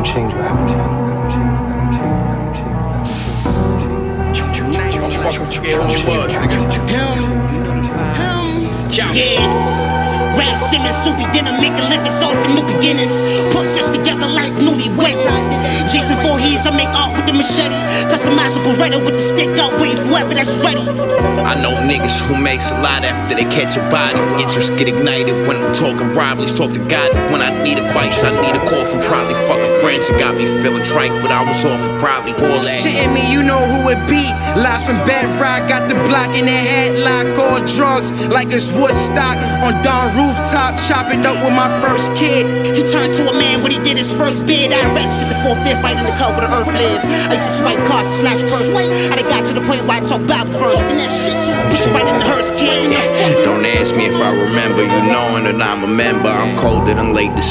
change what happened to Rap Simmons, Soupy dinner, make a living off in new beginnings. Put fists together like newlyweds. Jason Voorhees, I make art with the machete. Customize a Beretta with the stick out, waiting for whoever that's ready. I know niggas who makes a lot after they catch a body. Interest get ignited when I'm talking robberies. Talk to God when I need advice. I need a call from probably fucking friends. It got me feeling trite, but I was off for probably all that. Shitting me, you know who it be. Live from Bedrock, got the block in the headlock. All drugs like it's Woodstock. On Don rooftop, chopping up with my first kid. He turned to a man when he did his first bid. I raps in the 4th, fight in the club where the earth live. I used to swipe cars and snatch purses. I done got to the point where I talk Bible first. Bitch right in the hearse, kid. Don't ask me if I remember, you knowing that I'm a member. I'm colder than late December.